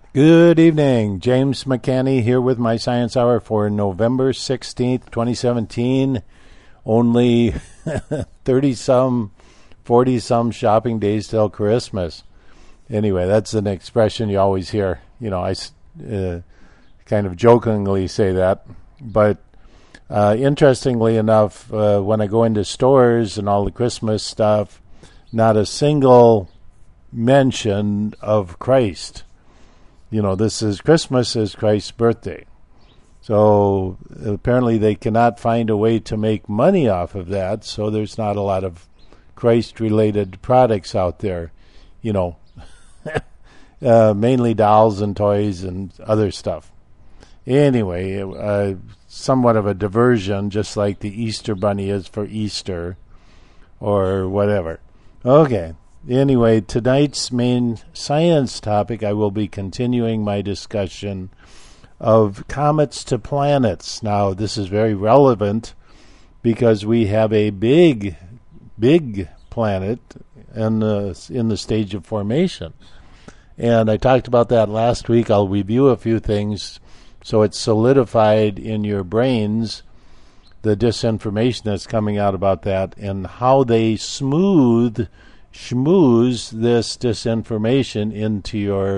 Good evening. James McCanney here with my Science Hour for November 16th, 2017. Only 30-some, 40-some shopping days till Christmas. Anyway, that's an expression you always hear. You know, I kind of jokingly say that. But interestingly enough, when I go into stores and all the Christmas stuff, not a single mention of Christ. You know, Christmas is Christ's birthday. So apparently they cannot find a way to make money off of that, so there's not a lot of Christ-related products out there. You know, mainly dolls and toys and other stuff. Anyway, somewhat of a diversion, just like the Easter Bunny is for Easter or whatever. Okay. Anyway, tonight's main science topic, I will be continuing my discussion of comets to planets. Now, this is very relevant because we have a big planet in the stage of formation. And I talked about that last week. I'll review a few things so it's solidified in your brains, the disinformation that's coming out about that and how they schmooze this disinformation into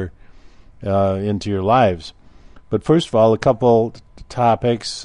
your lives. But first of all, a couple topics.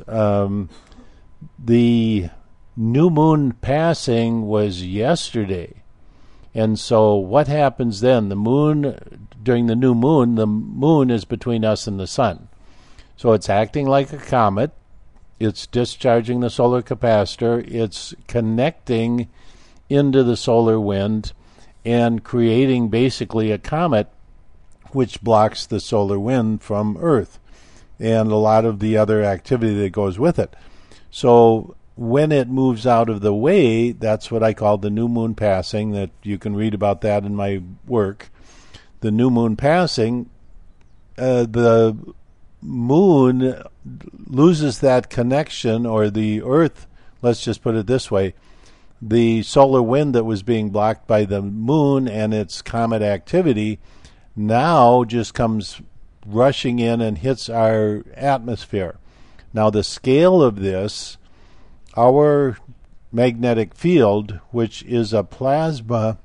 The new moon passing was yesterday, and so what happens then? During the new moon, the moon is between us and the sun, so it's acting like a comet. It's discharging the solar capacitor. It's connecting into the solar wind and creating basically a comet which blocks the solar wind from Earth and a lot of the other activity that goes with it. So when it moves out of the way, that's what I call the new moon passing. That you can read about that in my work. The new moon passing, the moon loses that connection, or the Earth, let's just put it this way, the solar wind that was being blocked by the moon and its comet activity now just comes rushing in and hits our atmosphere. Now, the scale of this, our magnetic field, which is a plasma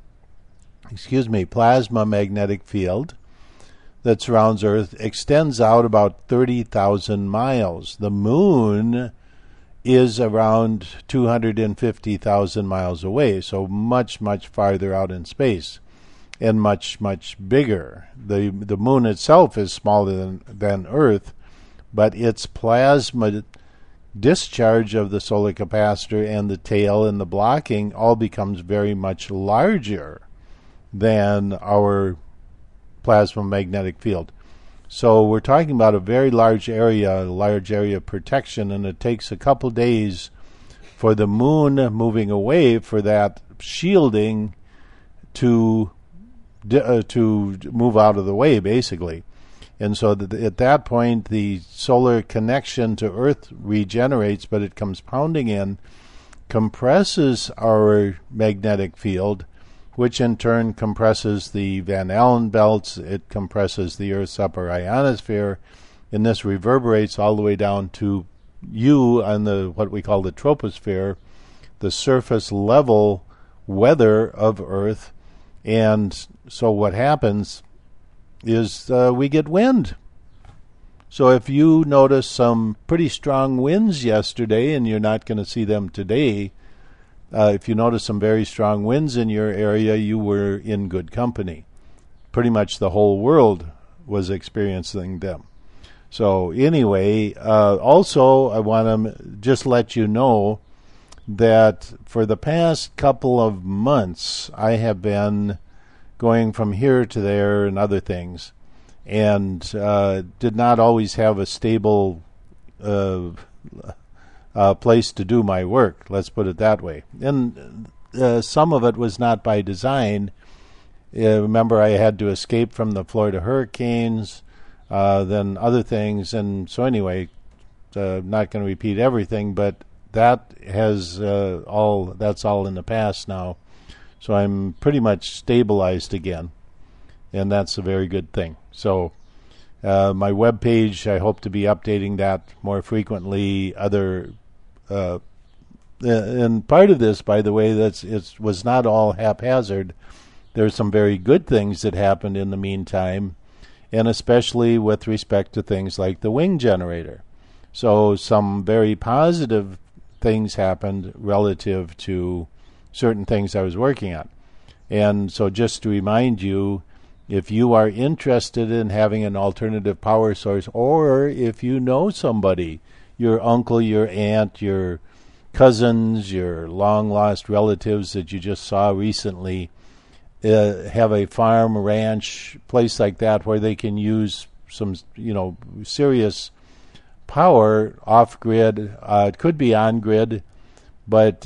magnetic field that surrounds Earth, extends out about 30,000 miles. The moon is around 250,000 miles away, so much, much farther out in space and much, much bigger. The moon itself is smaller than Earth, but its plasma discharge of the solar capacitor and the tail and the blocking all becomes very much larger than our plasma magnetic field. So we're talking about a very large area of protection, and it takes a couple days for the moon moving away for that shielding to move out of the way, basically. And so at that point, the solar connection to Earth regenerates, but it comes pounding in, compresses our magnetic field, which in turn compresses the Van Allen belts. It compresses the Earth's upper ionosphere, and this reverberates all the way down to you on what we call the troposphere, the surface level weather of Earth. And so what happens is we get wind. So if you notice some pretty strong winds yesterday, and you're not going to see them today, if you notice some very strong winds in your area, you were in good company. Pretty much the whole world was experiencing them. So anyway, also I want to just let you know that for the past couple of months, I have been going from here to there and other things, and did not always have a stable place to do my work, let's put it that way. And some of it was not by design. Remember, I had to escape from the Florida hurricanes, then other things, and so anyway, not going to repeat everything, but that's all in the past now. So I'm pretty much stabilized again, and that's a very good thing. So My webpage, I hope to be updating that more frequently. And part of this, by the way, it was not all haphazard. There's some very good things that happened in the meantime, and especially with respect to things like the wing generator. So some very positive things happened relative to certain things I was working on. And so just to remind you, if you are interested in having an alternative power source, or if you know somebody, your uncle, your aunt, your cousins, your long-lost relatives that you just saw recently, have a farm, ranch, place like that where they can use some, serious power off-grid. It could be on-grid, but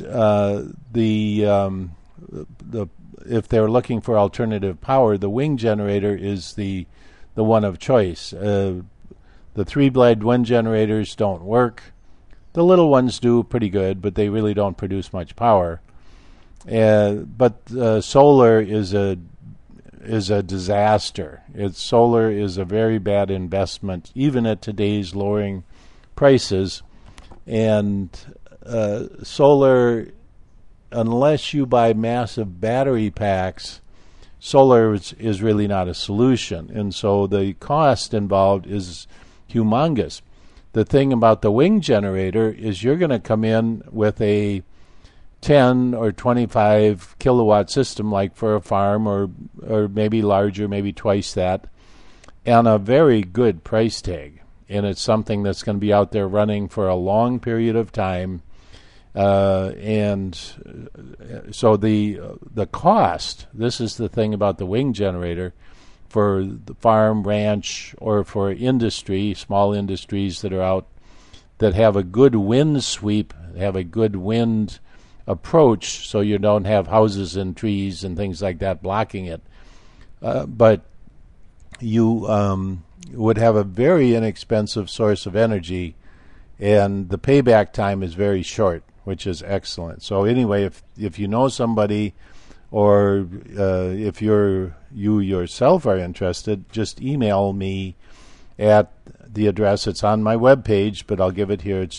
if they're looking for alternative power, the wing generator is the one of choice. The three-blade wind generators don't work. The little ones do pretty good, but they really don't produce much power. But solar is a disaster. Solar is a very bad investment, even at today's lowering prices. And solar, unless you buy massive battery packs, solar is really not a solution. And so the cost involved is humongous. The thing about the wing generator is you're going to come in with a 10 or 25 kilowatt system, like for a farm, or maybe larger, maybe twice that, and a very good price tag. And it's something that's going to be out there running for a long period of time. And so the cost, this is the thing about the wing generator, for the farm, ranch, or for industry, small industries that are out that have a good wind sweep, have a good wind approach, so you don't have houses and trees and things like that blocking it. But you would have a very inexpensive source of energy, and the payback time is very short, which is excellent. So anyway, if you know somebody, or if you yourself are interested, just email me at the address. It's on my webpage, but I'll give it here. It's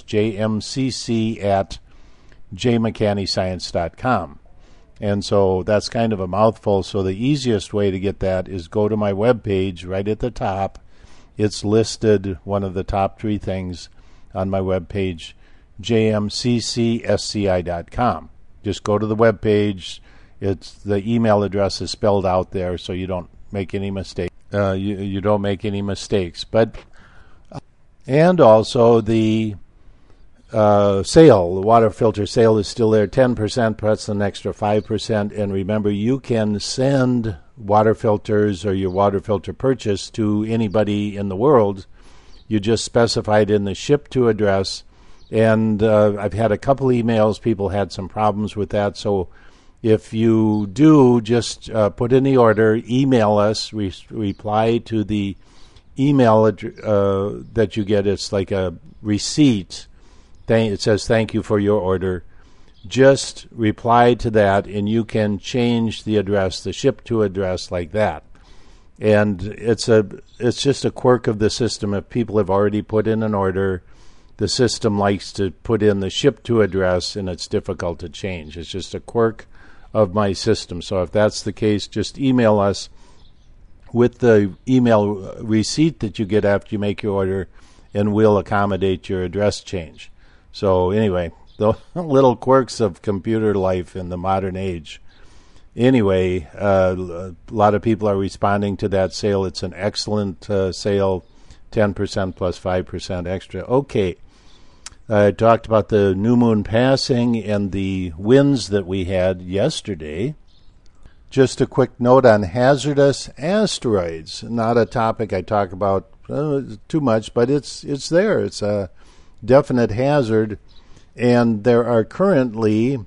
jmcc@jmcannyscience.com. And so that's kind of a mouthful. So the easiest way to get that is go to my webpage right at the top. It's listed, one of the top three things on my webpage, jmccsci.com. Just go to the webpage. It's the email address is spelled out there, so you don't make any mistake. You don't make any mistakes. But and also the sale, the water filter sale is still there, 10% plus an extra 5%. And remember, you can send water filters or your water filter purchase to anybody in the world. You just specify it in the ship to address. And I've had a couple emails. People had some problems with that. So if you do, just put in the order, email us, reply to the email that you get. It's like a receipt. It says, "Thank you for your order." Just reply to that, and you can change the address, the ship to address, like that. And it's just a quirk of the system. If people have already put in an order, the system likes to put in the ship to address, and it's difficult to change. It's just a quirk of my system. So if that's the case, just email us with the email receipt that you get after you make your order, and we'll accommodate your address change. So anyway, the little quirks of computer life in the modern age. Anyway, a lot of people are responding to that sale. It's an excellent sale, 10% plus 5% extra. Okay. I talked about the new moon passing and the winds that we had yesterday. Just a quick note on hazardous asteroids. Not a topic I talk about too much, but it's there. It's a definite hazard, and there are currently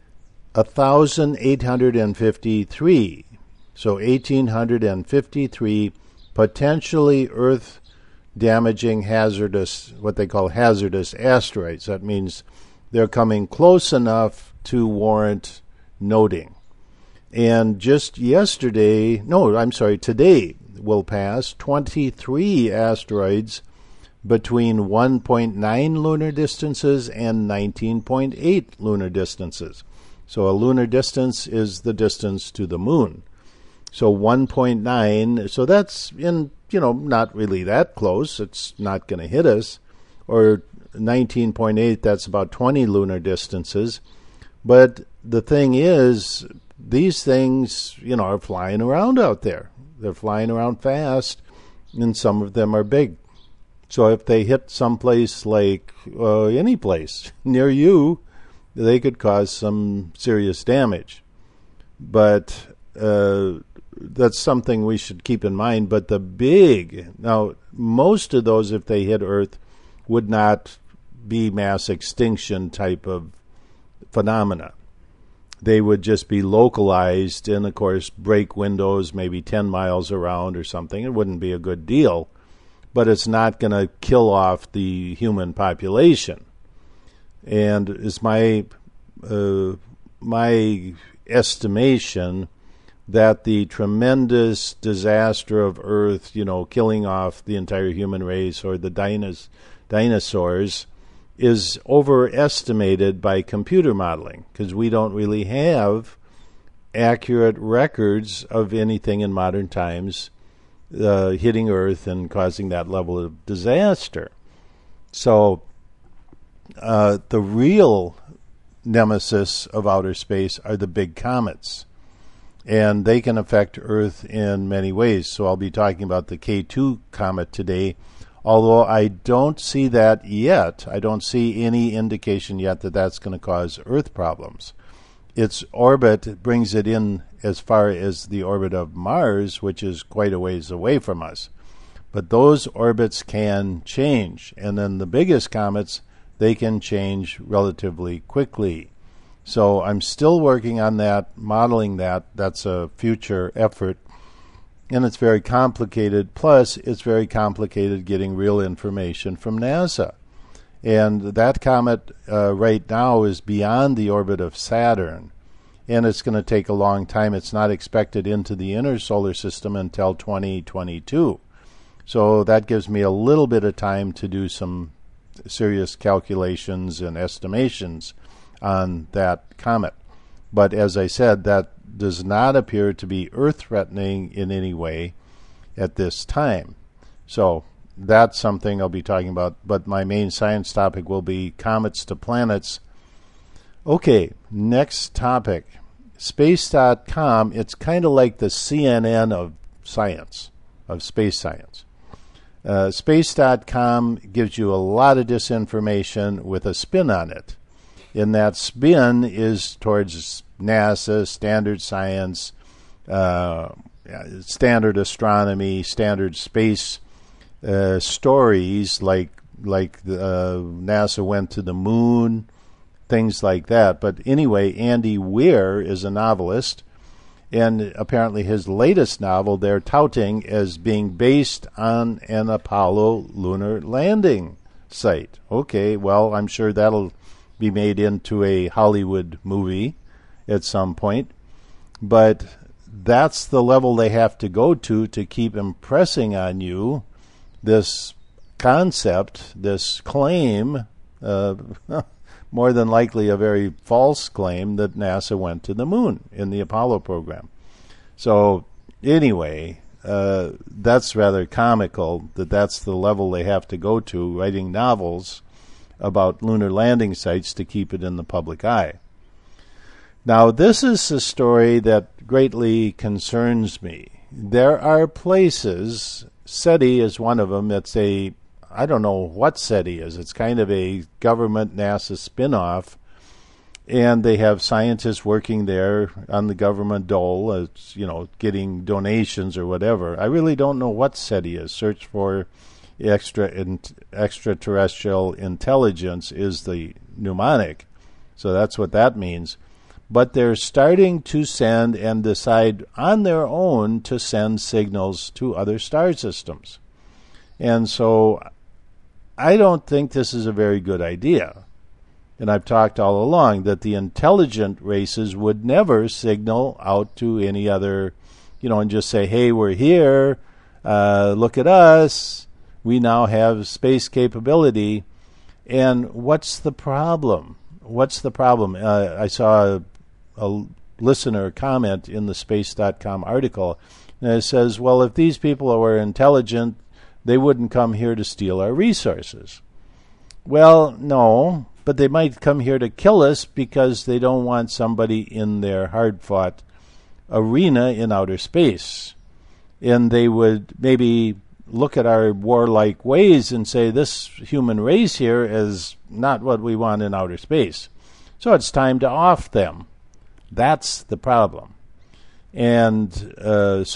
1,853. So 1,853 potentially Earth-damaging hazardous, what they call hazardous asteroids. That means they're coming close enough to warrant noting. And just today, will pass 23 asteroids between 1.9 lunar distances and 19.8 lunar distances. So a lunar distance is the distance to the moon. So 1.9, so that's not really that close. It's not going to hit us. Or 19.8, that's about 20 lunar distances. But the thing is, these things, are flying around out there. They're flying around fast, and some of them are big. So if they hit someplace like any place near you, they could cause some serious damage. But that's something we should keep in mind. But now, most of those, if they hit Earth, would not be mass extinction type of phenomena. They would just be localized and, of course, break windows maybe 10 miles around or something. It wouldn't be a good deal, but it's not going to kill off the human population. And it's my estimation that the tremendous disaster of Earth, killing off the entire human race or the dinosaurs, is overestimated by computer modeling, because we don't really have accurate records of anything in modern times hitting Earth and causing that level of disaster. So the real nemesis of outer space are the big comets, and they can affect Earth in many ways. So I'll be talking about the K2 comet today, although I don't see that yet. I don't see any indication yet that that's going to cause Earth problems. Its orbit brings it in as far as the orbit of Mars, which is quite a ways away from us. But those orbits can change. And then the biggest comets, they can change relatively quickly. So I'm still working on that, modeling that. That's a future effort. And it's very complicated. Plus, it's very complicated getting real information from NASA. And that comet right now is beyond the orbit of Saturn. And it's going to take a long time. It's not expected into the inner solar system until 2022. So that gives me a little bit of time to do some serious calculations and estimations on that comet. But as I said, that does not appear to be Earth-threatening in any way at this time. So that's something I'll be talking about, but my main science topic will be comets to planets. Okay, next topic. Space.com, it's kind of like the CNN of science, of space science. Space.com gives you a lot of disinformation with a spin on it. And that spin is towards NASA, standard science, standard astronomy, standard space stories like NASA went to the moon, things like that. But anyway, Andy Weir is a novelist, and apparently his latest novel they're touting as being based on an Apollo lunar landing site. Okay, well, I'm sure that'll be made into a Hollywood movie at some point. But that's the level they have to go to keep impressing on you this concept, this claim, more than likely a very false claim that NASA went to the moon in the Apollo program. So anyway, that's rather comical that that's the level they have to go to, writing novels about lunar landing sites to keep it in the public eye. Now, this is a story that greatly concerns me. There are places, SETI is one of them, it's I don't know what SETI is. It's kind of a government NASA spin-off, and they have scientists working there on the government dole, getting donations or whatever. I really don't know what SETI is. Search for extraterrestrial intelligence is the mnemonic, so that's what that means. But they're starting to send and decide on their own to send signals to other star systems. And so I don't think this is a very good idea. And I've talked all along that the intelligent races would never signal out to any other, and just say, hey, we're here, Look at us. We now have space capability. And what's the problem? I saw a listener comment in the Space.com article, and it says, well, if these people were intelligent, they wouldn't come here to steal our resources. Well, no, but they might come here to kill us because they don't want somebody in their hard-fought arena in outer space. And they would maybe look at our warlike ways and say, this human race here is not what we want in outer space. So it's time to off them. That's the problem. And this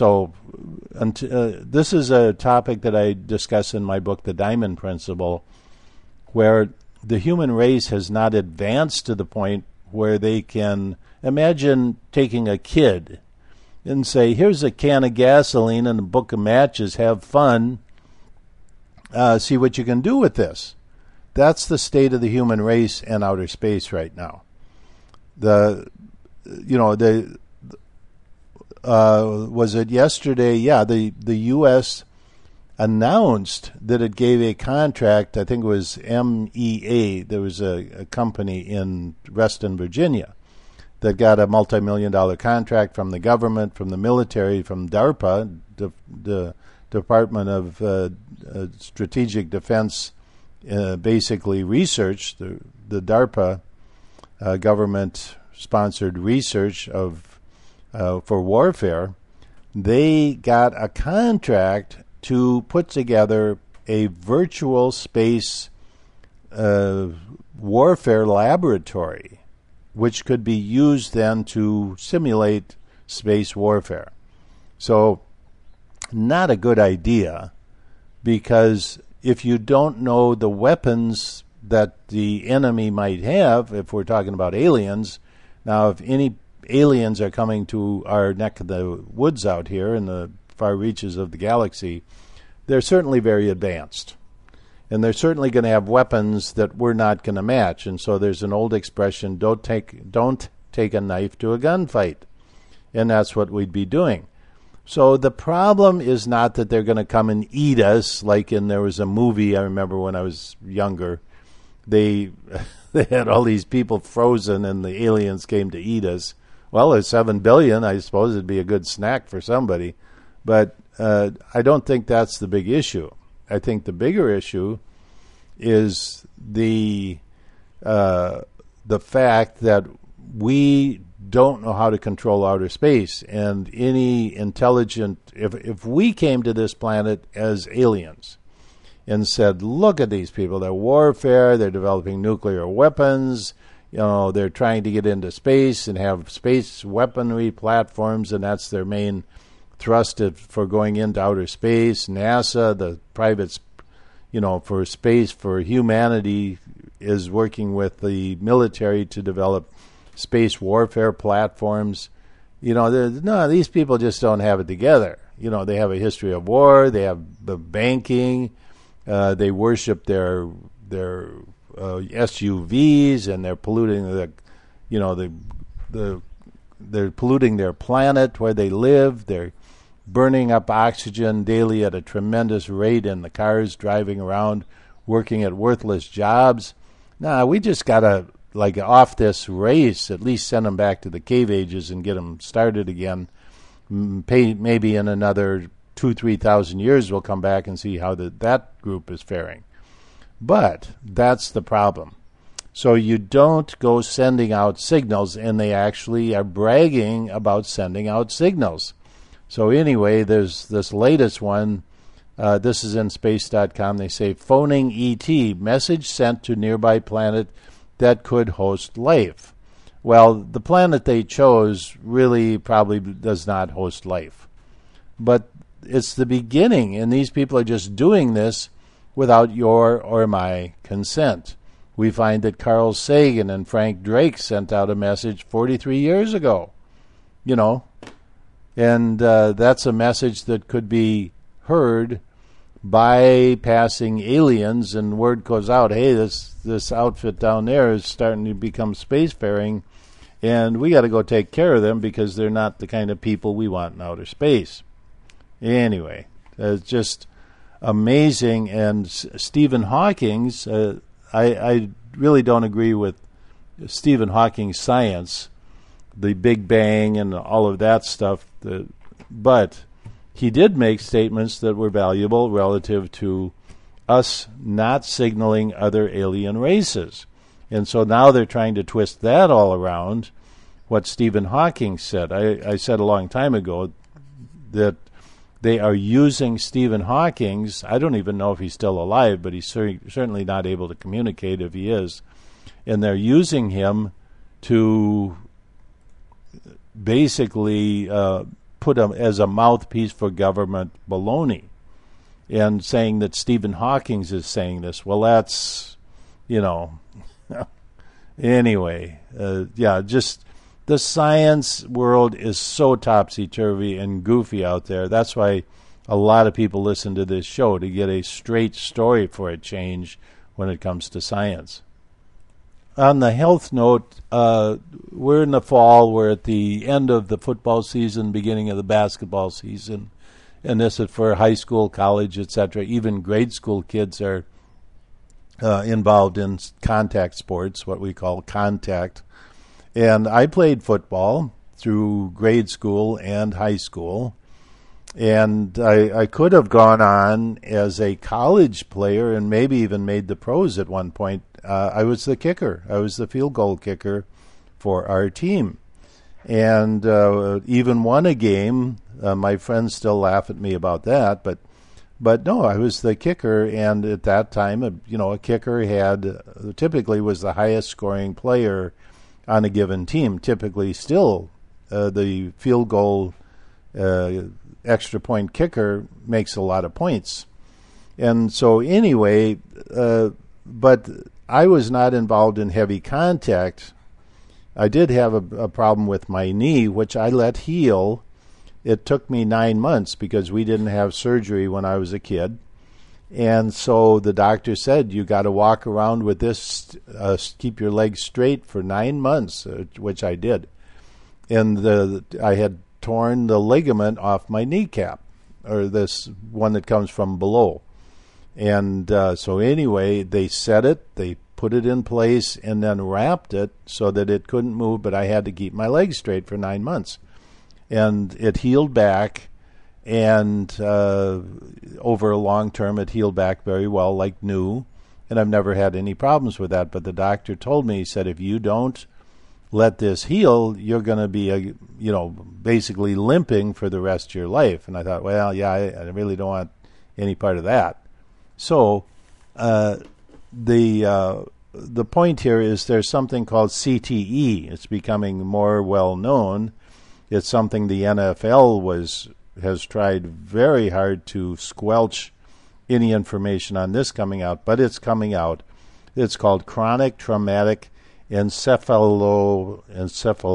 is a topic that I discuss in my book, The Diamond Principle, where the human race has not advanced to the point where they can imagine taking a kid and say, here's a can of gasoline and a book of matches, have fun, see what you can do with this. That's the state of the human race and outer space right now. Was it yesterday? Yeah, the U.S. announced that it gave a contract, I think it was MEA, there was a company in Reston, Virginia, that got a multi-million-dollar contract from the government, from the military, from DARPA, the Department of Strategic Defense, basically research, the DARPA government-sponsored research for warfare. They got a contract to put together a virtual space warfare laboratory, which could be used then to simulate space warfare. So, not a good idea, because if you don't know the weapons that the enemy might have, if we're talking about aliens, now if any aliens are coming to our neck of the woods out here in the far reaches of the galaxy, they're certainly very advanced. And they're certainly going to have weapons that we're not going to match. And so there's an old expression, don't take a knife to a gunfight. And that's what we'd be doing. So the problem is not that they're going to come and eat us, like there was a movie I remember when I was younger. They had all these people frozen and the aliens came to eat us. Well, there's 7 billion. I suppose it'd be a good snack for somebody. But I don't think that's the big issue. I think the bigger issue is the fact that we don't know how to control outer space. And any intelligent, if we came to this planet as aliens and said, look at these people, they're warfare, they're developing nuclear weapons, they're trying to get into space and have space weaponry platforms, and that's their main thrust for going into outer space. NASA, the private, for space, for humanity, is working with the military to develop space warfare platforms. These people just don't have it together. They have a history of war. They have the banking. They worship their SUVs, and they're polluting they're polluting their planet where they live. They're burning up oxygen daily at a tremendous rate in the cars driving around, working at worthless jobs. We just got to, off this race, at least send them back to the cave ages and get them started again. Maybe in another 2,000-3,000 years we'll come back and see how that group is faring. But that's the problem. So you don't go sending out signals, and they actually are bragging about sending out signals. So anyway, there's this latest one. This is in space.com. They say, phoning ET, message sent to nearby planet that could host life. Well, the planet they chose really probably does not host life. But it's the beginning, and these people are just doing this without your or my consent. We find that Carl Sagan and Frank Drake sent out a message 43 years ago, and that's a message that could be heard by passing aliens, and word goes out, hey, this outfit down there is starting to become spacefaring, and we got to go take care of them because they're not the kind of people we want in outer space. Anyway, Just amazing. And Stephen Hawking's, I really don't agree with Stephen Hawking's science, the Big Bang and all of that stuff. But he did make statements that were valuable relative to us not signaling other alien races. And so now they're trying to twist that all around what Stephen Hawking said. I said a long time ago that they are using Stephen Hawking's, I don't even know if he's still alive, but he's certainly not able to communicate if he is, and they're using him to basically put him as a mouthpiece for government baloney, and saying that Stephen Hawking is saying this. Well, that's, anyway, just the science world is so topsy-turvy and goofy out there. That's why a lot of people listen to this show, to get a straight story for a change when it comes to science. On the health note, we're in the fall. We're at the end of the football season, beginning of the basketball season. And this is for high school, college, etc. Even grade school kids are involved in contact sports, what we call contact. And I played football through grade school and high school. And I could have gone on as a college player and maybe even made the pros at one point. I was the kicker. I was the field goal kicker for our team. And even won a game. My friends still laugh at me about that. But no, I was the kicker. And at that time, a kicker typically was the highest scoring player on a given team. Typically still the field goal extra point kicker makes a lot of points. And so anyway, but I was not involved in heavy contact. I did have a problem with my knee, which I let heal. It took me 9 months because we didn't have surgery when I was a kid. And so the doctor said, you got to walk around with this, keep your legs straight for 9 months, which I did. And I had torn the ligament off my kneecap, or this one that comes from below. And so anyway, they set it, they put it in place, and then wrapped it so that it couldn't move, but I had to keep my legs straight for 9 months. And it healed back, and over a long term, it healed back very well, like new. And I've never had any problems with that. But the doctor told me, he said, if you don't let this heal, you're going to be, basically limping for the rest of your life. And I thought, well, yeah, I really don't want any part of that. So the point here is there's something called CTE. It's becoming more well known. It's something the NFL has tried very hard to squelch any information on this coming out, but it's coming out. It's called chronic traumatic encephalopathy.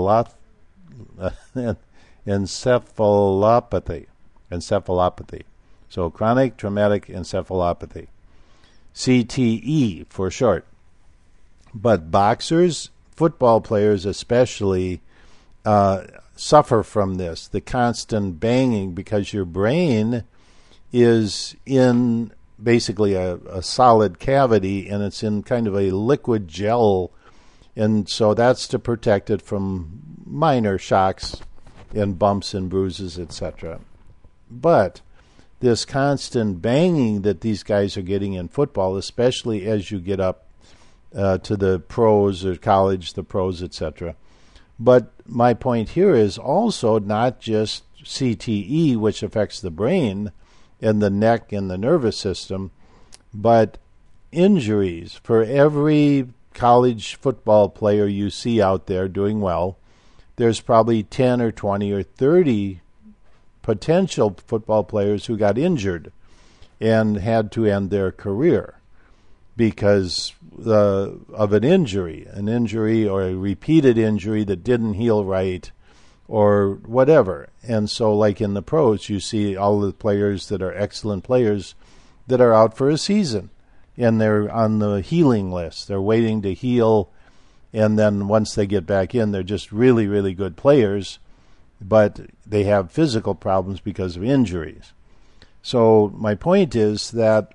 So chronic traumatic encephalopathy, CTE for short. But boxers, football players especially, suffer from this, the constant banging, because your brain is in basically a solid cavity, and it's in kind of a liquid gel, and so that's to protect it from minor shocks and bumps and bruises, etc. But this constant banging that these guys are getting in football, especially as you get up to the pros or college, the pros, etc. But my point here is also not just CTE, which affects the brain and the neck and the nervous system, but injuries. For every college football player you see out there doing well, there's probably 10 or 20 or 30 potential football players who got injured and had to end their career because of an injury or a repeated injury that didn't heal right or whatever. And so like in the pros, you see all the players that are excellent players that are out for a season, and they're on the healing list. They're waiting to heal, and then once they get back in, they're just really, really good players, but they have physical problems because of injuries. So my point is that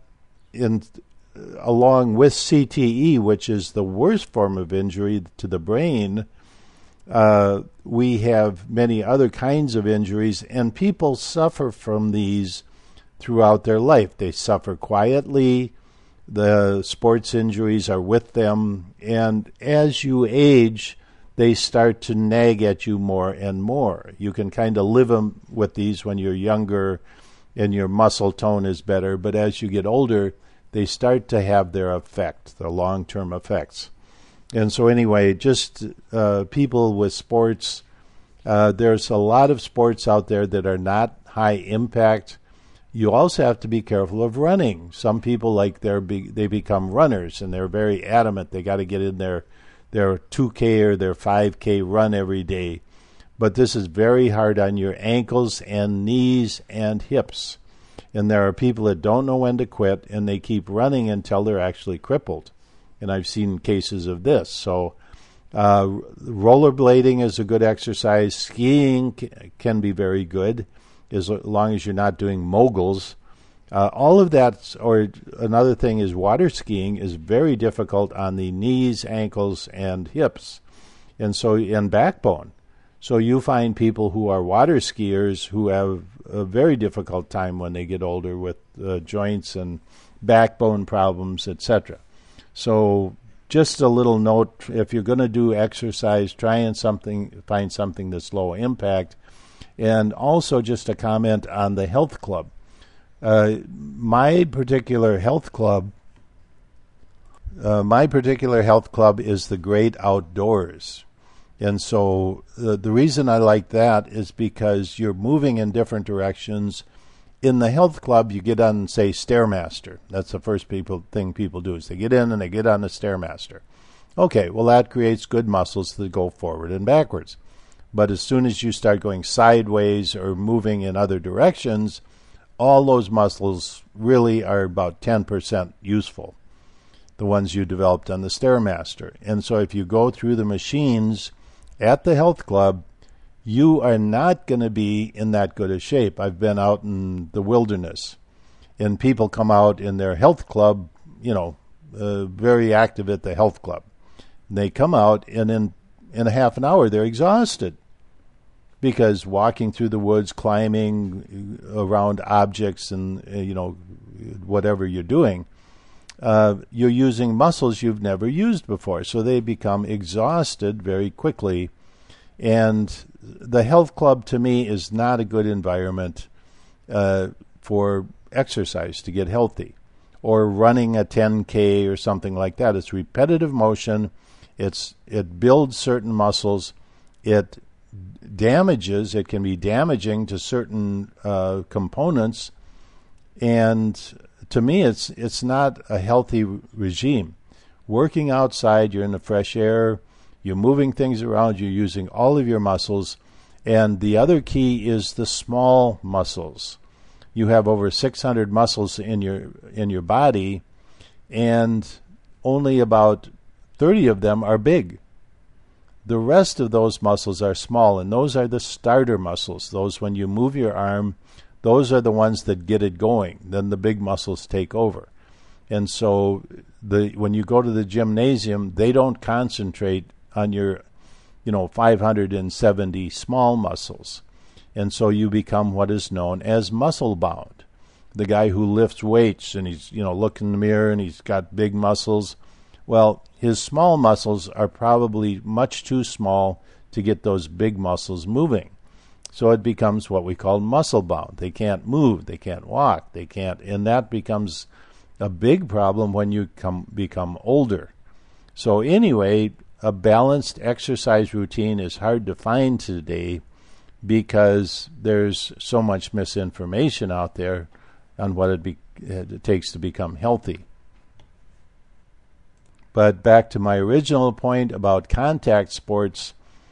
along with CTE, which is the worst form of injury to the brain, we have many other kinds of injuries, and people suffer from these throughout their life. They suffer quietly. The sports injuries are with them, and as you age, they start to nag at you more and more. You can kind of live with these when you're younger and your muscle tone is better, but as you get older, they start to have their effect, the long-term effects. And so anyway, just people with sports, there's a lot of sports out there that are not high impact. You also have to be careful of running. Some people they become runners, and they're very adamant they got to get in their 2K or their 5K run every day. But this is very hard on your ankles and knees and hips. And there are people that don't know when to quit, and they keep running until they're actually crippled. And I've seen cases of this. So rollerblading is a good exercise. Skiing can be very good, as long as you're not doing moguls. All of that, or another thing is water skiing is very difficult on the knees, ankles, and hips, and backbone. So you find people who are water skiers who have a very difficult time when they get older with joints and backbone problems, etc. So just a little note, if you're going to do exercise, find something that's low impact. And also just a comment on the health club. My particular health club is the Great Outdoors. And so the reason I like that is because you're moving in different directions. In the health club, you get on, say, Stairmaster. That's the first thing people do is they get in and they get on the Stairmaster. Okay, well, that creates good muscles that go forward and backwards. But as soon as you start going sideways or moving in other directions, all those muscles really are about 10% useful, the ones you developed on the Stairmaster. And so if you go through the machines at the health club, you are not going to be in that good a shape. I've been out in the wilderness, and people come out in their health club, very active at the health club. And they come out, and in a half an hour, they're exhausted because walking through the woods, climbing around objects, and whatever you're doing, you're using muscles you've never used before. So they become exhausted very quickly. And the health club, to me, is not a good environment for exercise to get healthy, or running a 10K or something like that. It's repetitive motion. It builds certain muscles. It can be damaging to certain components. And to me, it's not a healthy regime. Working outside, you're in the fresh air, you're moving things around, you're using all of your muscles. And the other key is the small muscles. You have over 600 muscles in your body, and only about 30 of them are big. The rest of those muscles are small, and those are the starter muscles. Those, when you move your arm, those are the ones that get it going. Then the big muscles take over. And so when you go to the gymnasium, they don't concentrate on your 570 small muscles. And so you become what is known as muscle bound. The guy who lifts weights and he's, looking in the mirror and he's got big muscles. Well, his small muscles are probably much too small to get those big muscles moving. So it becomes what we call muscle bound. They can't move, they can't walk, and that becomes a big problem when you become older. So anyway, a balanced exercise routine is hard to find today because there's so much misinformation out there on what it takes to become healthy. But back to my original point about contact sports,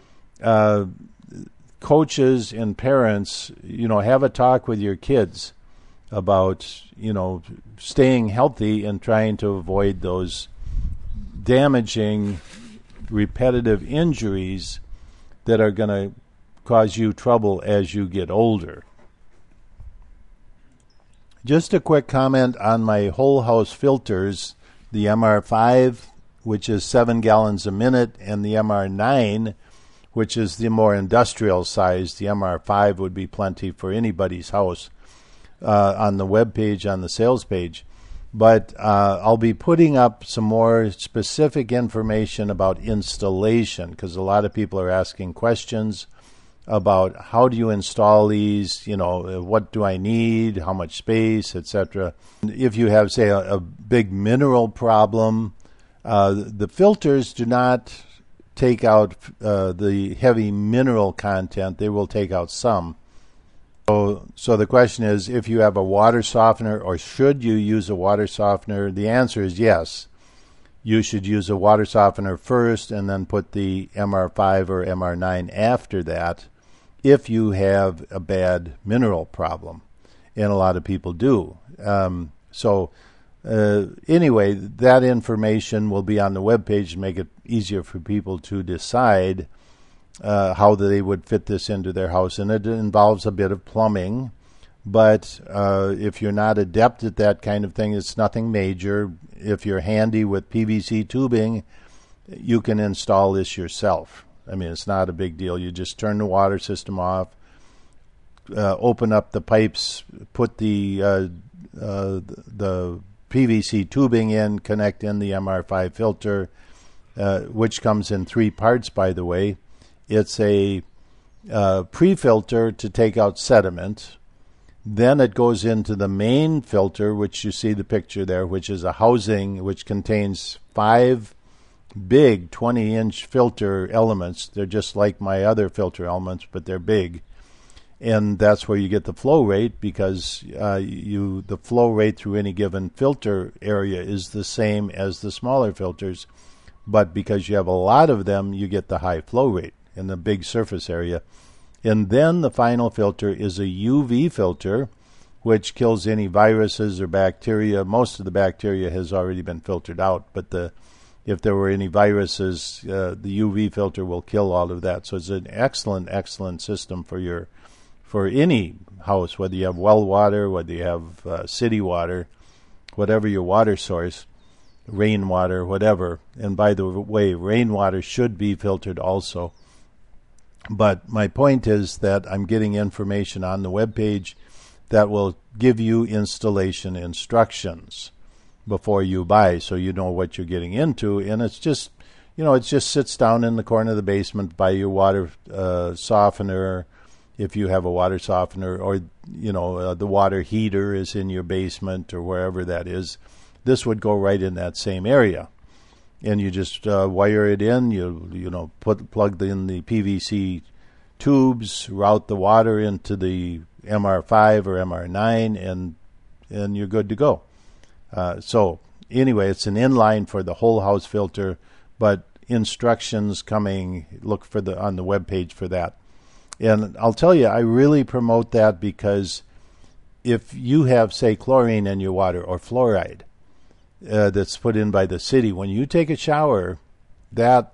coaches and parents, have a talk with your kids about, staying healthy and trying to avoid those damaging, repetitive injuries that are going to cause you trouble as you get older. Just a quick comment on my whole house filters, the MR5, which is 7 gallons a minute, and the MR9, which is the more industrial size. The MR5 would be plenty for anybody's house on the web page, on the sales page. But I'll be putting up some more specific information about installation, because a lot of people are asking questions about how do you install these, what do I need, how much space, etc. If you have, say, a big mineral problem, the filters do not take out the heavy mineral content. They will take out some. So the question is, if you have a water softener, or should you use a water softener? The answer is yes. You should use a water softener first and then put the MR5 or MR9 after that if you have a bad mineral problem. And a lot of people do. Anyway, that information will be on the webpage to make it easier for people to decide how they would fit this into their house. And it involves a bit of plumbing. But if you're not adept at that kind of thing, it's nothing major. If you're handy with PVC tubing, you can install this yourself. I mean, it's not a big deal. You just turn the water system off, open up the pipes, put the PVC tubing in, connect in the MR5 filter, which comes in 3 parts, by the way. It's a pre-filter to take out sediment. Then it goes into the main filter, which you see the picture there, which is a housing which contains 5 big 20-inch filter elements. They're just like my other filter elements, but they're big. And that's where you get the flow rate, because the flow rate through any given filter area is the same as the smaller filters. But because you have a lot of them, you get the high flow rate in the big surface area. And then the final filter is a UV filter, which kills any viruses or bacteria. Most of the bacteria has already been filtered out, but if there were any viruses, the UV filter will kill all of that. So it's an excellent, excellent system for any house, whether you have well water, whether you have city water, whatever your water source, rainwater, whatever. And by the way, rainwater should be filtered also. But my point is that I'm getting information on the webpage that will give you installation instructions before you buy, so you know what you're getting into. And it's just, it just sits down in the corner of the basement by your water softener, if you have a water softener, or, the water heater is in your basement or wherever that is. This would go right in that same area. And you just wire it in, plug in the PVC tubes, route the water into the MR5 or MR9, and you're good to go. So anyway, it's an inline for the whole house filter, but instructions coming, look on the webpage for that. And I'll tell you, I really promote that, because if you have, say, chlorine in your water or fluoride that's put in by the city, when you take a shower, that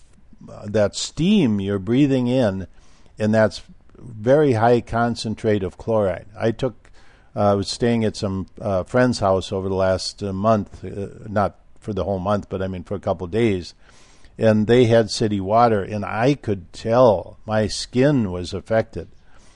steam you're breathing in, and that's very high concentrate of chloride. I was staying at some friend's house over the last month, not for the whole month, but I mean for a couple of days, and they had city water, and I could tell my skin was affected.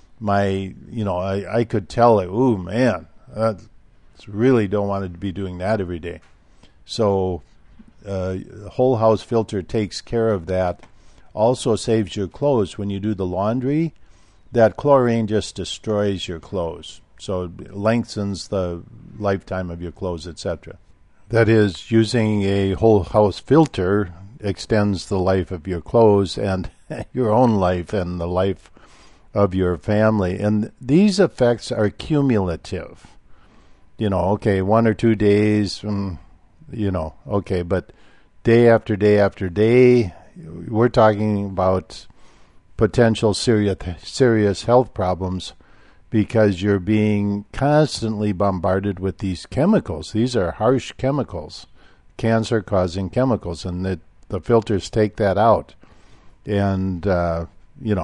I could tell it. Ooh, man, really don't want to be doing that every day. So, the whole house filter takes care of that. Also saves your clothes when you do the laundry. That chlorine just destroys your clothes, so it lengthens the lifetime of your clothes, etc. That is, using a whole house filter extends the life of your clothes and your own life and the life of your family. And these effects are cumulative. 1 or 2 days, but day after day after day, we're talking about potential serious health problems, because you're being constantly bombarded with these chemicals. These are harsh chemicals, cancer-causing chemicals, and the filters take that out. And,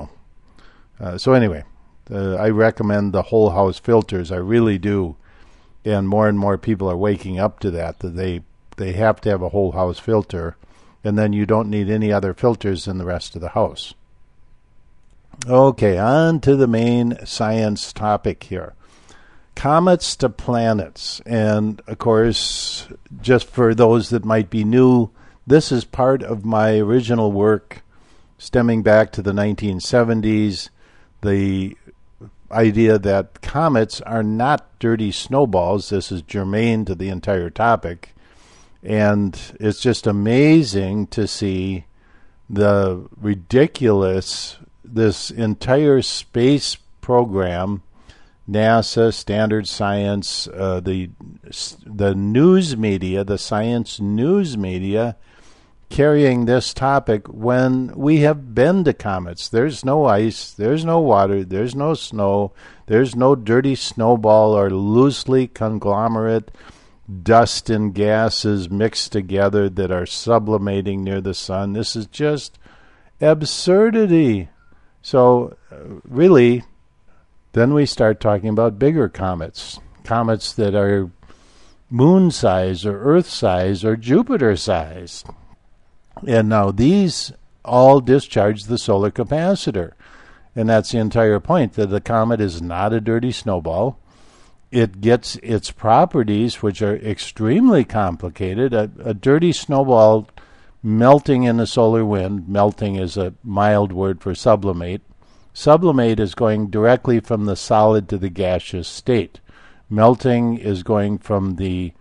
so anyway, I recommend the whole house filters. I really do. and more people are waking up to that they have to have a whole house filter, and then you don't need any other filters in the rest of the house. Okay, on to the main science topic here. Comets to planets. And, of course, just for those that might be new, this is part of my original work stemming back to the 1970s, the idea that comets are not dirty snowballs. This is germane to the entire topic. And it's just amazing to see the ridiculous, this entire space program, NASA, Standard Science, the news media, the science news media, carrying this topic when we have been to comets. There's no ice, there's no water, there's no snow, there's no dirty snowball or loosely conglomerate dust and gases mixed together that are sublimating near the sun. This is just absurdity. So, really, then we start talking about bigger comets, comets that are moon size or Earth size or Jupiter size. And now these all discharge the solar capacitor. And that's the entire point, that the comet is not a dirty snowball. It gets its properties, which are extremely complicated. A dirty snowball melting in the solar wind, melting is a mild word for sublimate. Sublimate is going directly from the solid to the gaseous state. Melting is going from the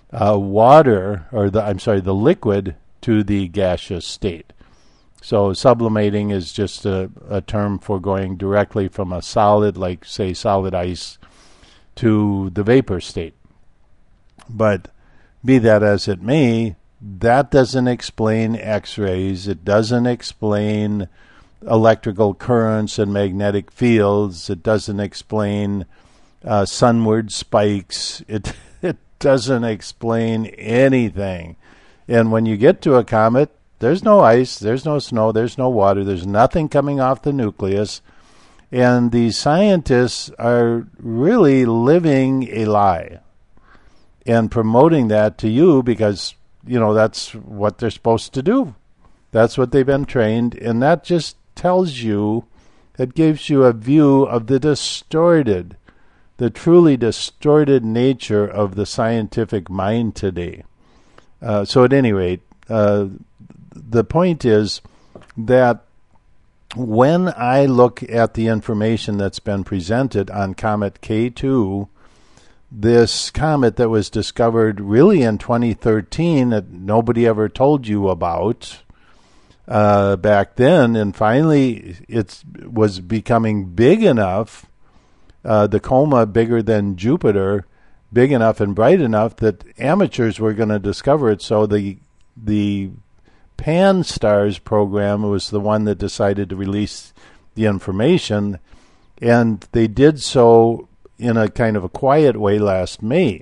the liquid to the gaseous state. So sublimating is just a term for going directly from a solid, like say solid ice, to the vapor state. But be that as it may, that doesn't explain X-rays. It doesn't explain electrical currents and magnetic fields. It doesn't explain sunward spikes. It doesn't explain anything. And when you get to a comet, there's no ice, there's no snow, there's no water, there's nothing coming off the nucleus. And the scientists are really living a lie and promoting that to you because, that's what they're supposed to do. That's what they've been trained. And that just tells you, it gives you a view of the truly distorted nature of the scientific mind today. So at any rate, the point is that when I look at the information that's been presented on Comet K2, this comet that was discovered really in 2013 that nobody ever told you about back then, and finally it was becoming big enough, the coma bigger than Jupiter, big enough and bright enough that amateurs were going to discover it. So the Pan-STARRS program was the one that decided to release the information, and they did so in a kind of a quiet way last May.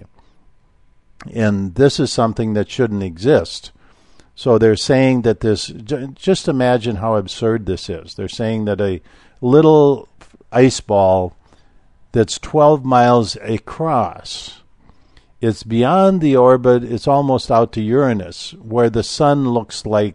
And this is something that shouldn't exist. So they're saying that this, just imagine how absurd this is. They're saying that a little ice ball that's 12 miles across, it's beyond the orbit, it's almost out to Uranus, where the sun looks like,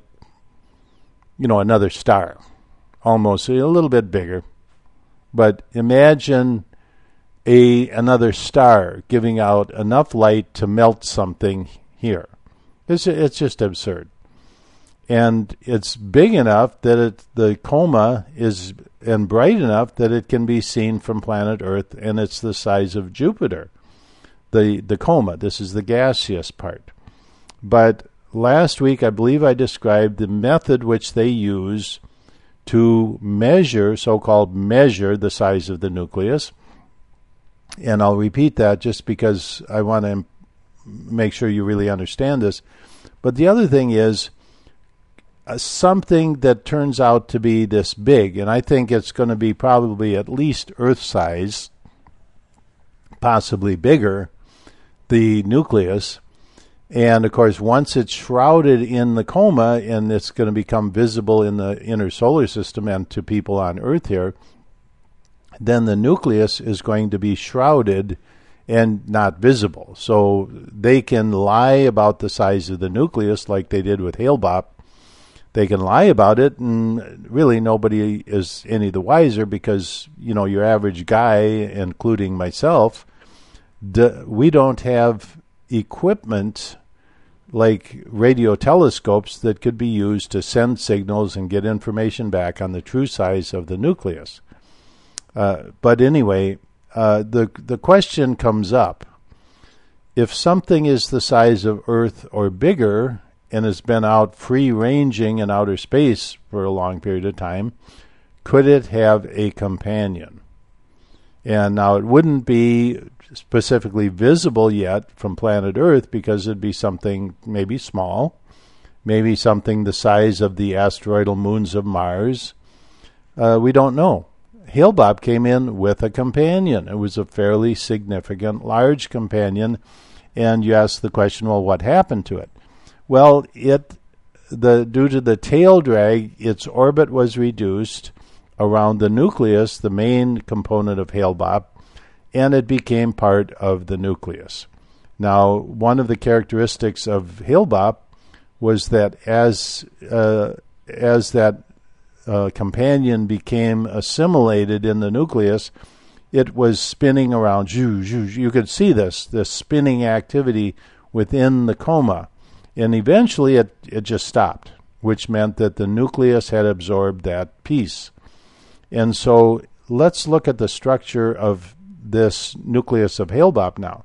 another star, almost a little bit bigger. But imagine another star giving out enough light to melt something here. It's just absurd. And it's big enough that the coma is, and bright enough that it can be seen from planet Earth, and it's the size of Jupiter. The coma, this is the gaseous part. But last week, I believe I described the method which they use to measure, so-called measure, the size of the nucleus. And I'll repeat that just because I want to make sure you really understand this. But the other thing is something that turns out to be this big, and I think it's going to be probably at least Earth size, possibly bigger, the nucleus. And, of course, once it's shrouded in the coma and it's going to become visible in the inner solar system and to people on Earth here, then the nucleus is going to be shrouded and not visible. So they can lie about the size of the nucleus like they did with Hale-Bopp. They can lie about it, and really nobody is any the wiser because, your average guy, including myself, we don't have equipment like radio telescopes that could be used to send signals and get information back on the true size of the nucleus. But anyway, the question comes up. If something is the size of Earth or bigger and has been out free-ranging in outer space for a long period of time, could it have a companion? And now it wouldn't be specifically visible yet from planet Earth because it'd be something maybe small, maybe something the size of the asteroidal moons of Mars. We don't know. Hale-Bopp came in with a companion. It was a fairly significant, large companion. And you ask the question, well, what happened to it? Well, due to the tail drag, its orbit was reduced around the nucleus, the main component of Hale-Bopp, and it became part of the nucleus. Now, one of the characteristics of Hale-Bopp was that as that companion became assimilated in the nucleus, it was spinning around. You could see this spinning activity within the coma. And eventually it just stopped, which meant that the nucleus had absorbed that piece. And so let's look at the structure of this nucleus of Hale-Bopp now.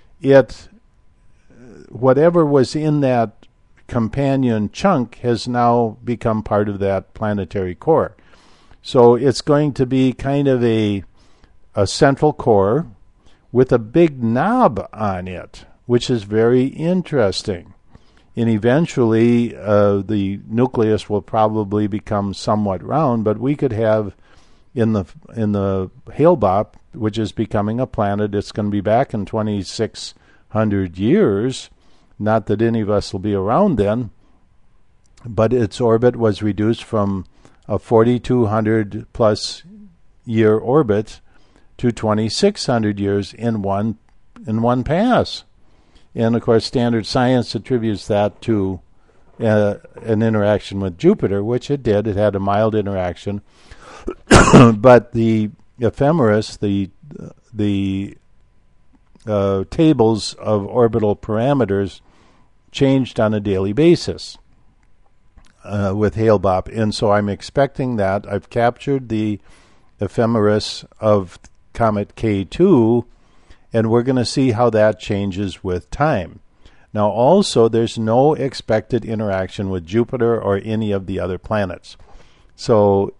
Whatever was in that companion chunk has now become part of that planetary core. So it's going to be kind of a central core with a big knob on it, which is very interesting. And eventually the nucleus will probably become somewhat round, but we could have in the Hale-Bopp, which is becoming a planet, it's going to be back in 2,600 years. Not that any of us will be around then, but its orbit was reduced from a 4,200 plus year orbit to 2,600 years in one pass. And, of course, standard science attributes that to an interaction with Jupiter, which it did. It had a mild interaction. But the ephemeris, the tables of orbital parameters changed on a daily basis with Hale-Bopp. And so I'm expecting that. I've captured the ephemeris of Comet K2, and we're going to see how that changes with time. Now, also, there's no expected interaction with Jupiter or any of the other planets. So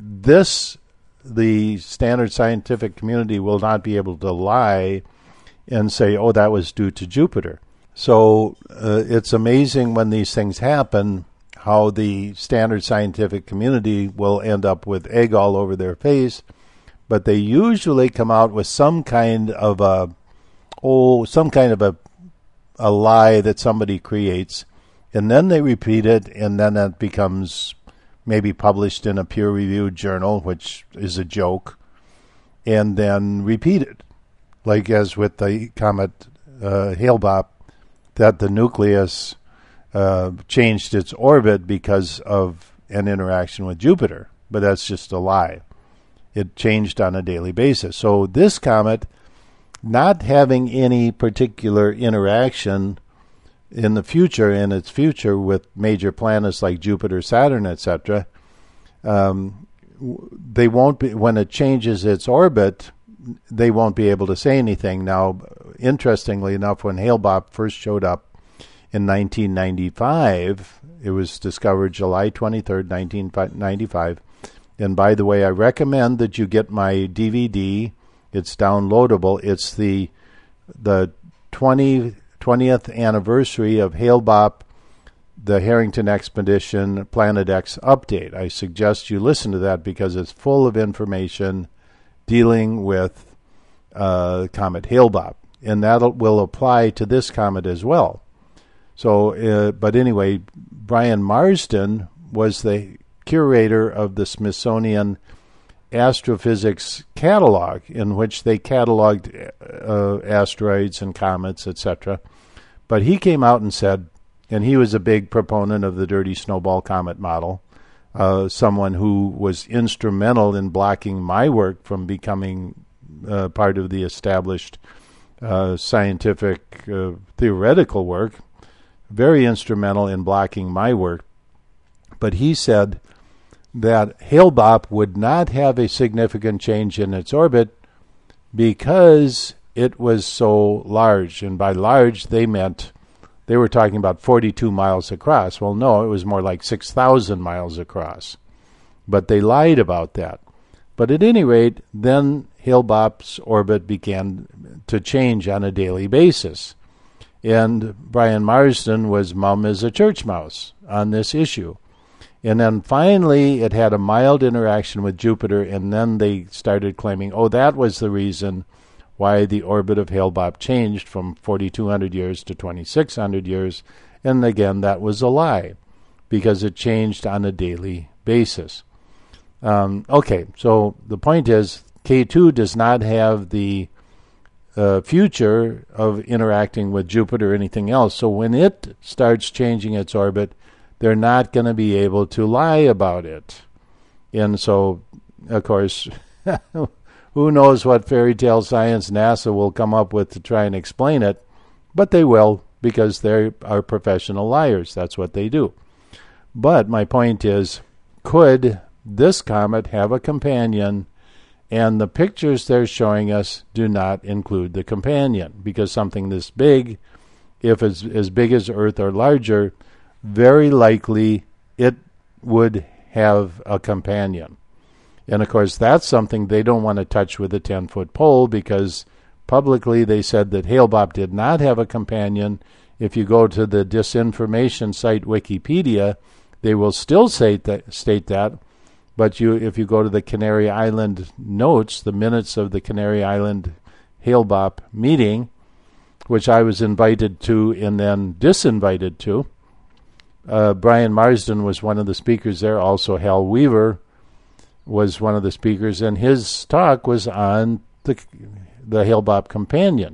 the standard scientific community will not be able to lie and say, oh, that was due to Jupiter. So it's amazing when these things happen, how the standard scientific community will end up with egg all over their face, but they usually come out with some kind of a lie that somebody creates, and then they repeat it, and then that becomes maybe published in a peer-reviewed journal, which is a joke, and then repeat it, like as with the comet Hale-Bopp, that the nucleus changed its orbit because of an interaction with Jupiter, but that's just a lie. It changed on a daily basis. So this comet, not having any particular interaction in its future with major planets like Jupiter, Saturn, etc., they won't be, when it changes its orbit, they won't be able to say anything. Now, interestingly enough, when Hale-Bopp first showed up in 1995, it was discovered July 23rd, 1995. And by the way, I recommend that you get my DVD. It's downloadable. It's the 20th anniversary of Hale-Bopp, the Harrington Expedition, Planet X update. I suggest you listen to that because it's full of information dealing with Comet Hale-Bopp, and that will apply to this comet as well. So, but anyway, Brian Marsden was the curator of the Smithsonian astrophysics catalog in which they cataloged asteroids and comets, etc. But he came out and said, and he was a big proponent of the dirty snowball comet model, someone who was instrumental in blocking my work from becoming part of the established scientific theoretical work, very instrumental in blocking my work. But he said that Hale-Bopp would not have a significant change in its orbit because it was so large. And by large, they were talking about 42 miles across. Well, no, it was more like 6,000 miles across. But they lied about that. But at any rate, then Hale-Bopp's orbit began to change on a daily basis. And Brian Marsden was mum as a church mouse on this issue. And then finally it had a mild interaction with Jupiter, and then they started claiming, that was the reason why the orbit of Hale-Bopp changed from 4,200 years to 2,600 years. And again, that was a lie, because it changed on a daily basis. Okay, so the point is, K2 does not have the future of interacting with Jupiter or anything else. So when it starts changing its orbit, they're not going to be able to lie about it. And so, of course, who knows what fairy tale science NASA will come up with to try and explain it, but they will, because they are professional liars. That's what they do. But my point is, could this comet have a companion? And the pictures they're showing us do not include the companion, because something this big, if it's as big as Earth or larger, very likely it would have a companion. And of course, that's something they don't want to touch with a 10-foot pole, because publicly they said that Hale-Bopp did not have a companion. If you go to the disinformation site Wikipedia, they will still state that. But if you go to the Canary Island notes, the minutes of the Canary Island Hale-Bopp meeting, which I was invited to and then disinvited to, Brian Marsden was one of the speakers there. Also, Hal Weaver was one of the speakers, and his talk was on the Hale-Bopp companion.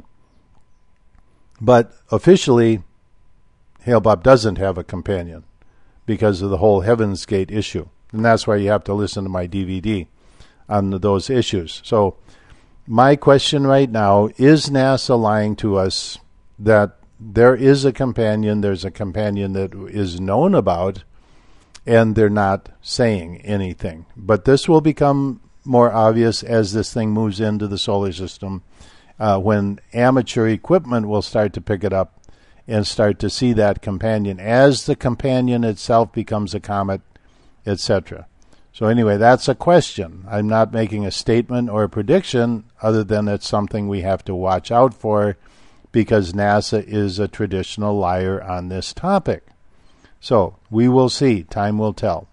But officially, Hale-Bopp doesn't have a companion because of the whole Heaven's Gate issue. And that's why you have to listen to my DVD on those issues. So my question right now, is NASA lying to us that there is a companion, there's a companion that is known about, and they're not saying anything? But this will become more obvious as this thing moves into the solar system, when amateur equipment will start to pick it up and start to see that companion as the companion itself becomes a comet, etc. So anyway, that's a question. I'm not making a statement or a prediction, other than it's something we have to watch out for, because NASA is a traditional liar on this topic. So we will see. Time will tell.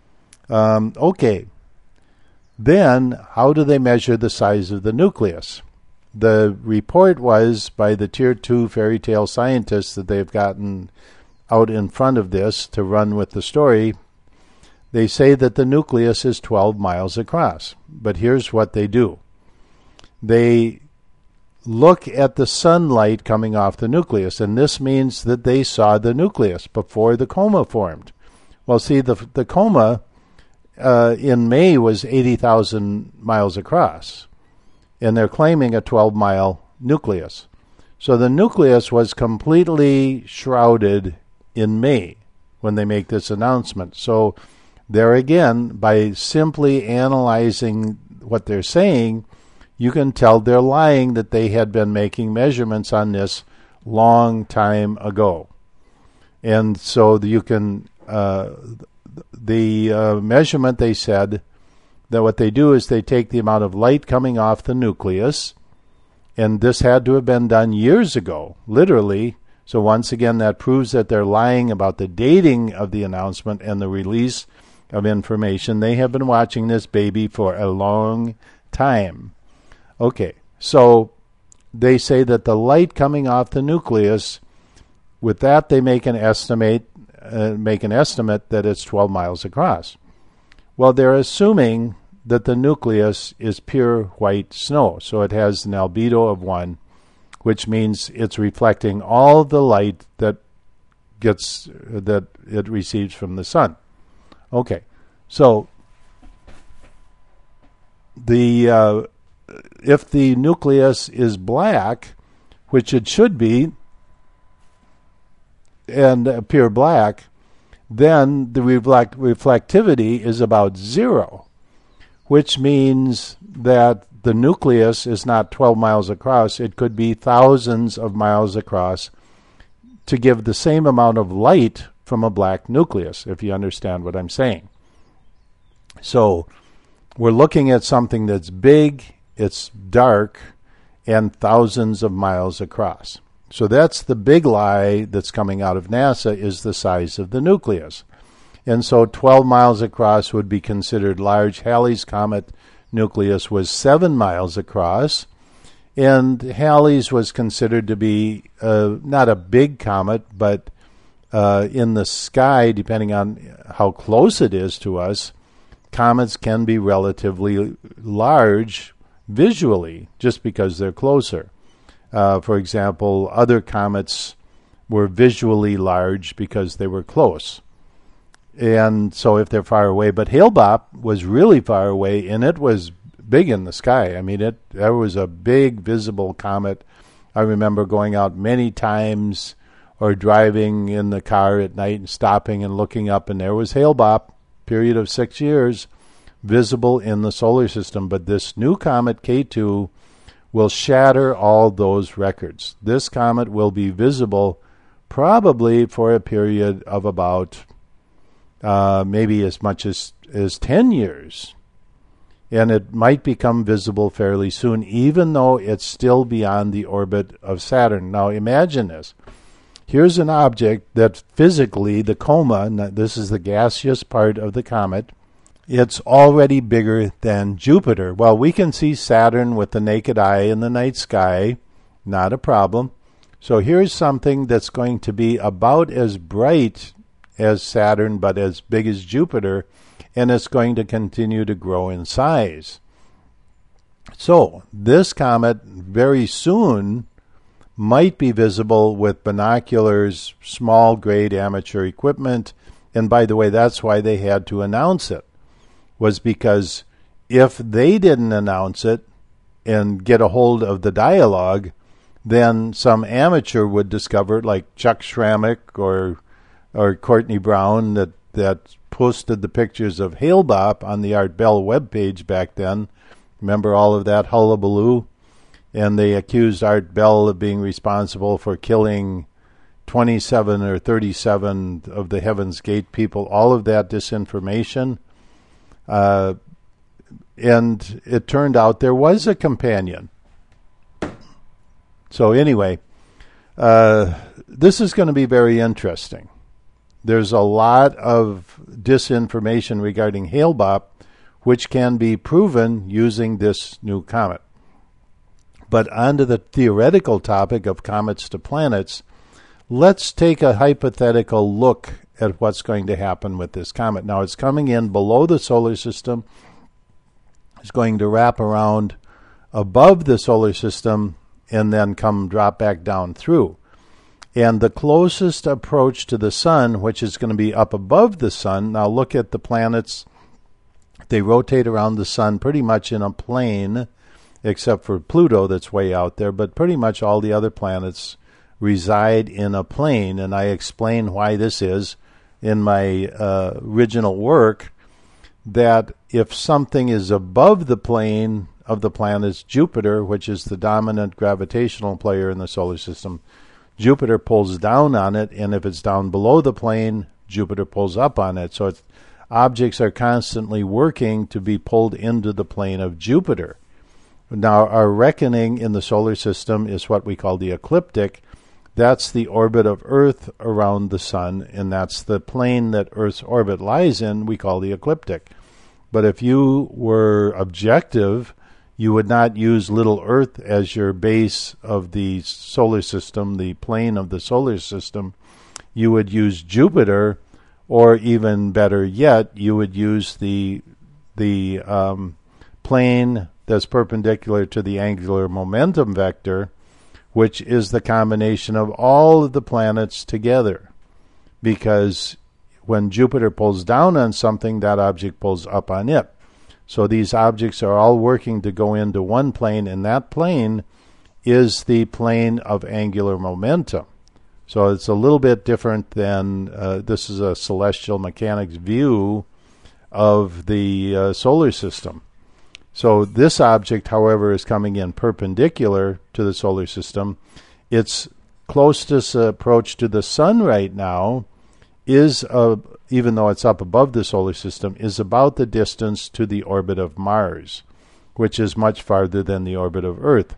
Okay. Then, how do they measure the size of the nucleus? The report was by the Tier 2 fairy tale scientists that they've gotten out in front of this to run with the story. They say that the nucleus is 12 miles across. But here's what they do. They look at the sunlight coming off the nucleus, and this means that they saw the nucleus before the coma formed. Well, see, the coma in May was 80,000 miles across, and they're claiming a 12-mile nucleus. So the nucleus was completely shrouded in May when they make this announcement. So there again, by simply analyzing what they're saying, you can tell they're lying, that they had been making measurements on this long time ago. And so you can, the measurement, they said that what they do is they take the amount of light coming off the nucleus, and this had to have been done years ago, literally. So once again, that proves that they're lying about the dating of the announcement and the release of information. They have been watching this baby for a long time. Okay, so they say that the light coming off the nucleus, with that they make an estimate that it's 12 miles across. Well, they're assuming that the nucleus is pure white snow. So it has an albedo of 1, which means it's reflecting all the light that it receives from the sun. Okay, so if the nucleus is black, which it should be, and pure black, then the reflectivity is about 0, which means that the nucleus is not 12 miles across. It could be thousands of miles across to give the same amount of light from a black nucleus, if you understand what I'm saying. So we're looking at something that's big, it's dark, and thousands of miles across. So that's the big lie that's coming out of NASA, is the size of the nucleus. And so 12 miles across would be considered large. Halley's Comet nucleus was 7 miles across, and Halley's was considered to be not a big comet, but in the sky, depending on how close it is to us, comets can be relatively large visually just because they're closer. For example, other comets were visually large because they were close. And so if they're far away, but Hale-Bopp was really far away, and it was big in the sky. I mean, there was a big visible comet. I remember going out many times or driving in the car at night and stopping and looking up, and there was Hale-Bopp, period of 6 years, visible in the solar system. But this new comet, K2, will shatter all those records. This comet will be visible probably for a period of about maybe as much as 10 years. And it might become visible fairly soon, even though it's still beyond the orbit of Saturn. Now imagine this. Here's an object that physically, the coma, this is the gaseous part of the comet, it's already bigger than Jupiter. Well, we can see Saturn with the naked eye in the night sky, not a problem. So here's something that's going to be about as bright as Saturn, but as big as Jupiter, and it's going to continue to grow in size. So this comet very soon might be visible with binoculars, small grade amateur equipment, and by the way, that's why they had to announce it, was because if they didn't announce it and get a hold of the dialogue, then some amateur would discover it, like Chuck Schrammick or Courtney Brown, that posted the pictures of Hale-Bopp on the Art Bell webpage back then. Remember all of that hullabaloo? And they accused Art Bell of being responsible for killing 27 or 37 of the Heaven's Gate people, all of that disinformation. And it turned out there was a companion. So anyway, this is going to be very interesting. There's a lot of disinformation regarding Hale-Bopp, which can be proven using this new comet. But on to the theoretical topic of comets to planets, let's take a hypothetical look at what's going to happen with this comet. Now, it's coming in below the solar system. It's going to wrap around above the solar system and then drop back down through. And the closest approach to the sun, which is going to be up above the sun, now look at the planets. They rotate around the sun pretty much in a plane, except for Pluto that's way out there, but pretty much all the other planets reside in a plane, and I explain why this is in my original work, that if something is above the plane of the planets, Jupiter, which is the dominant gravitational player in the solar system, Jupiter pulls down on it, and if it's down below the plane, Jupiter pulls up on it. So objects are constantly working to be pulled into the plane of Jupiter. Now, our reckoning in the solar system is what we call the ecliptic. That's the orbit of Earth around the sun, and that's the plane that Earth's orbit lies in, we call the ecliptic. But if you were objective, you would not use little Earth as your base of the solar system, the plane of the solar system. You would use Jupiter, or even better yet, you would use the the plane that's perpendicular to the angular momentum vector, which is the combination of all of the planets together. Because when Jupiter pulls down on something, that object pulls up on it. So these objects are all working to go into one plane, and that plane is the plane of angular momentum. So it's a little bit different than, this is a celestial mechanics view of the solar system. So this object, however, is coming in perpendicular to the solar system. Its closest approach to the sun right now is, even though it's up above the solar system, is about the distance to the orbit of Mars, which is much farther than the orbit of Earth.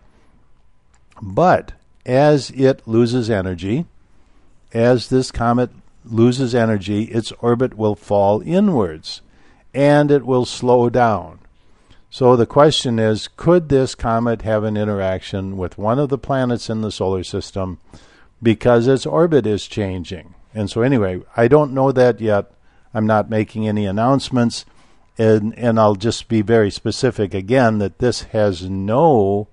But as it loses energy, as this comet loses energy, its orbit will fall inwards, and it will slow down. So the question is, could this comet have an interaction with one of the planets in the solar system because its orbit is changing? And so anyway, I don't know that yet. I'm not making any announcements, and I'll just be very specific again that this has no,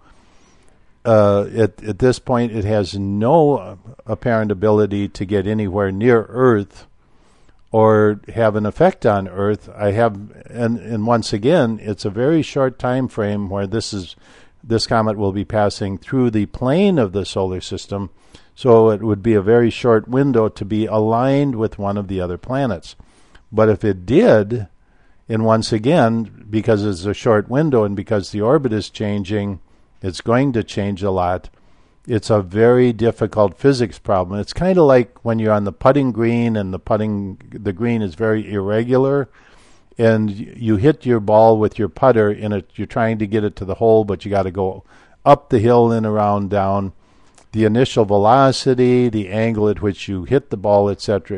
at this point, it has no apparent ability to get anywhere near Earth or have an effect on Earth. And once again, it's a very short time frame where this comet will be passing through the plane of the solar system. So it would be a very short window to be aligned with one of the other planets. But if it did, and once again, because it's a short window and because the orbit is changing, it's going to change a lot. It's a very difficult physics problem. It's kind of like when you're on the putting green and the green is very irregular, and you hit your ball with your putter, and you're trying to get it to the hole, but you got to go up the hill and around down. The initial velocity, the angle at which you hit the ball, etc.,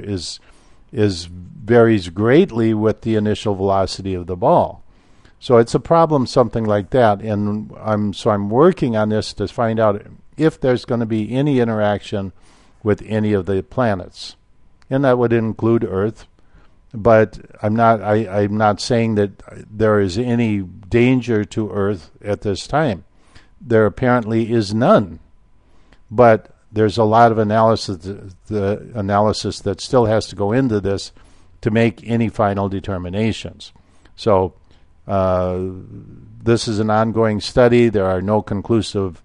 varies greatly with the initial velocity of the ball. So it's a problem, something like that, and I'm working on this to find out if there's going to be any interaction with any of the planets, and that would include Earth. But I'm not saying that there is any danger to Earth at this time. There apparently is none. But there's a lot of analysis that still has to go into this to make any final determinations. So this is an ongoing study. There are no conclusions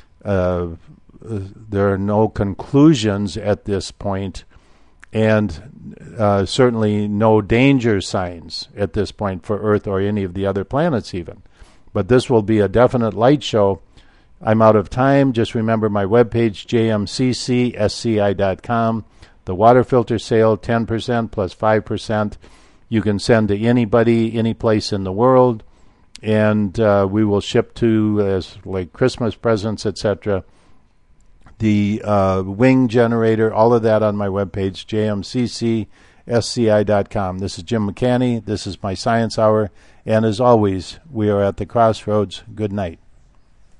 at this point, and certainly no danger signs at this point for Earth or any of the other planets even. But this will be a definite light show. I'm out of time. Just remember my webpage, jmccsci.com. The water filter sale, 10% plus 5%. You can send to anybody, any place in the world, and we will ship to, as like Christmas presents, etc. The wing generator, all of that on my webpage, jmccsci.com. This is Jim McCanny. This is my Science Hour. And as always, we are at the crossroads. Good night.